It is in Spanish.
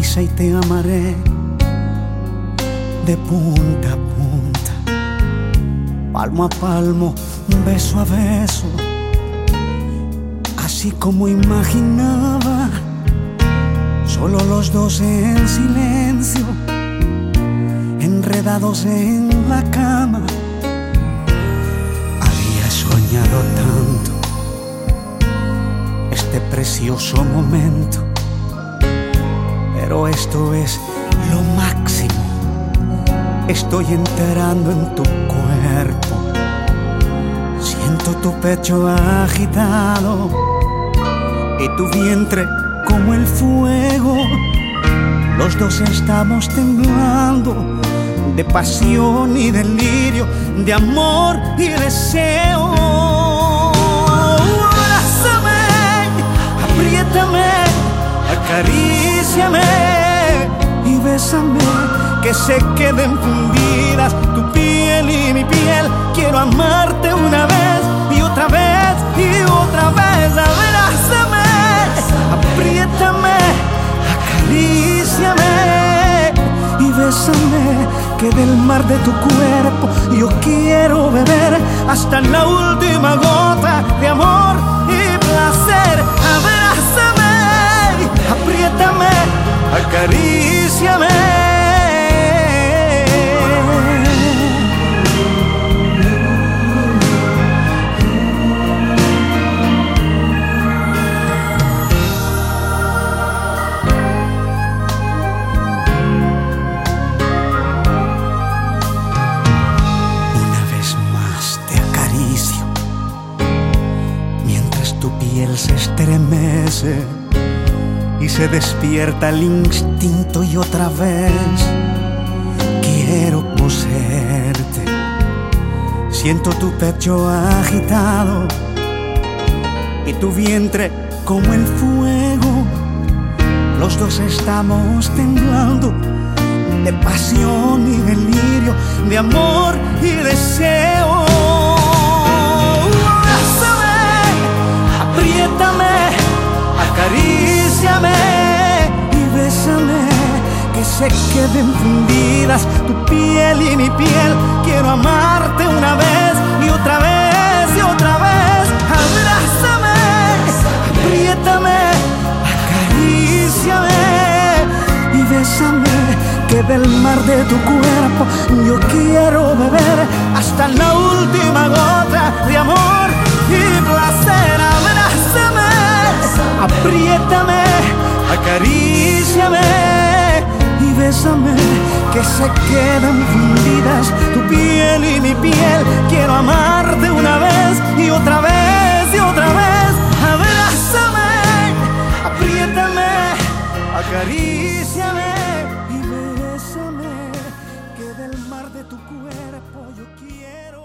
sonrisa y te amaré de punta a punta, palmo a palmo, beso a beso, así como imaginaba, solo los dos en silencio, enredados en la cama. Había soñado tanto este precioso momento, pero esto es lo máximo. Estoy entrando en tu cuerpo, siento tu pecho agitado y tu vientre como el fuego. Los dos estamos temblando de pasión y delirio, de amor y deseo. Abrázame, apriétame, acaríciame y bésame, que se queden fundidas tu piel y mi piel. Quiero amarte una vez y otra vez y otra vez. Abrázame, apriétame, acaríciame y bésame, que del mar de tu cuerpo yo quiero beber hasta la última gota de amor y placer. Abrázame, apriétame, acaríciame. Tu piel se estremece y se despierta el instinto y otra vez quiero poseerte. Siento tu pecho agitado y tu vientre como el fuego. Los dos estamos temblando de pasión y delirio, de amor y deseo. Apriétame, acaríciame y bésame, que se queden fundidas tu piel y mi piel. Quiero amarte una vez y otra vez y otra vez. Abrázame, apriétame, acaríciame y bésame, que del mar de tu cuerpo yo quiero beber hasta la última gota de amor y placer. Apriétame, acaríciame y bésame, que se quedan fundidas tu piel y mi piel. Quiero amarte una vez y otra vez y otra vez. Abrázame, apriétame, acaríciame y bésame, que del mar de tu cuerpo yo quiero